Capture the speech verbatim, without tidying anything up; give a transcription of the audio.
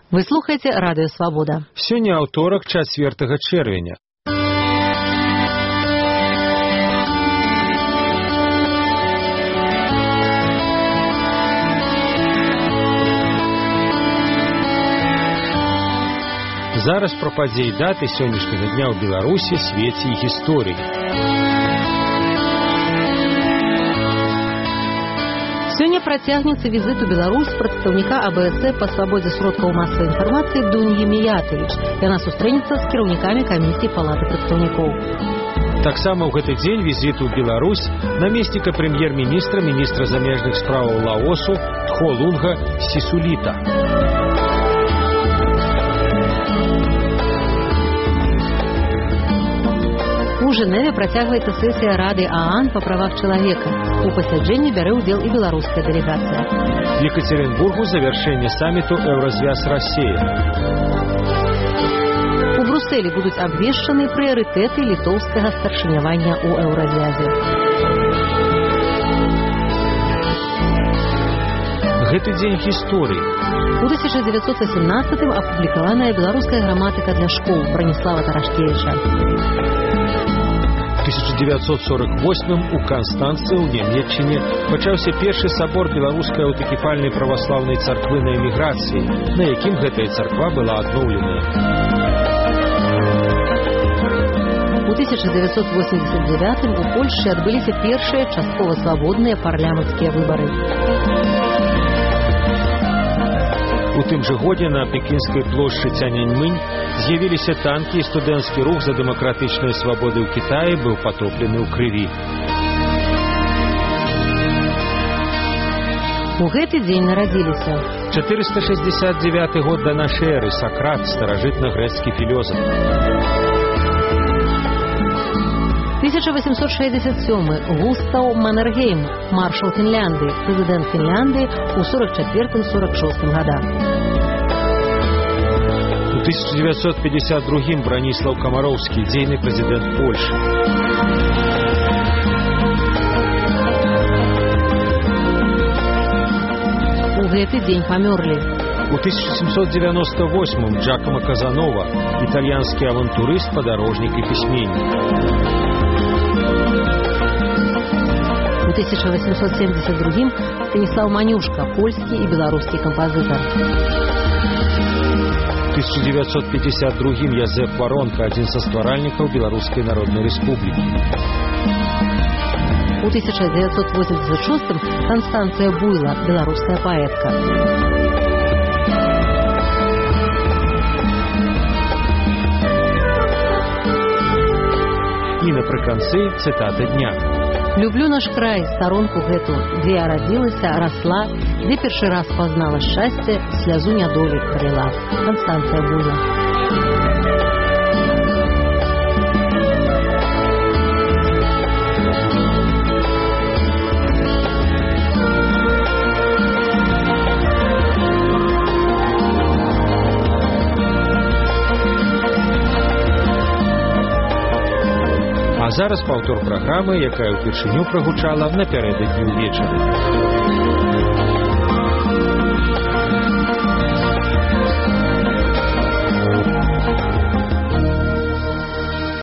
Вы слухаеце радыё Свабода. Сёння аўторак, чацвёртага чэрвеня. Зараз пра падзеі даты сённяшняга дня ў Беларусі, свеце і гісторыі. Сёння працягнецца візіт у Беларусь прадстаўніка А Бэ Эс Э па свабодзе сродкаў масавай інфармацыі Дуньі Міятавіч. Яна сустрэнецца з кіраўнікамі камісіі палаты прадстаўнікоў. Таксама ў гэты дзень візіту ў Беларусь намесніка прэм'ер-міністра, міністра замежных справаў Лаосу Тхолунга Сісуліта. У Жэневе працягваецца сесія Рады ААН па правах чалавека. У пасяджэнні бярэ ўдзел і беларуская дэлегацыя. В Екатеринбургу завяршэнне саміту «Еўразвяз Расія». У Брусэлі будуць абвешчаны прыярытэты літоўскага старшынявання ў Еўразвязе. Гэты дзень гісторыі. У тысяча девятьсот восемнадцатым апублікаваная беларуская граматыка для школ Браніслава Тарашкевіча. У тысяча девятьсот сорок восьмым у Канстанцы ў Нямецчыне пачаўся першы сабор беларускай аўтакефальнай праваслаўнай царквы на эміграцыі, на якім гэтая царква была адноўленая. У тысяча девятьсот восемьдесят девятым у Польшчы адбыліся першыя часткова свабодныя парламенцкія выбары. У тым жа годзе на пекінскай плошчы Цяньаньмынь з'явіліся танкі, і студэнцкі рух за дэмакратычныя свабоды ў Кітаі быў патоплены ў крыві. У гэты дзень нарадзіліся чатырыста шэсцьдзесят дзевяты год да нашай эры, Сакрат, старажытна-грэцкі філёзаф. тысяча восемьсот шестьдесят сёмы Густав Маннергейм, маршал Фінляндыі, прэзідэнт Фінляндыі ў сорок чацвёртым — сорок шостым годах. У тысяча девятьсот пятьдесят другим Браніслаў Камароўскі, дзейны прэзідэнт Польшчы. У гэты дзень памёрлі. У тысяча семьсот девяносто восьмым Джакомо Казанова, італьянскі авантурыст, падарожнік і пісьменнік. У тысяча восемьсот семьдесят другим Станіслав Манюшка, польскі і беларускі кампазітар. У тысяча девятьсот пятьдесят другим Язэп Варонка, адзін са стваральнікаў Беларускай Народнай Рэспублікі. У тысяча девятьсот восемьдесят шостым Канстанцыя Буйла, беларуская паэтка. І напрыканцы цытата дня. Люблю наш край, старонку гэту, дзе я радзілася, расла, дзе першы раз пазнала шчасце, слязу нядолі праліла. Канстанцыя Буйла. А зараз паўтор праграмы, якая ўпершыню прагучала напярэдадні ўвечары.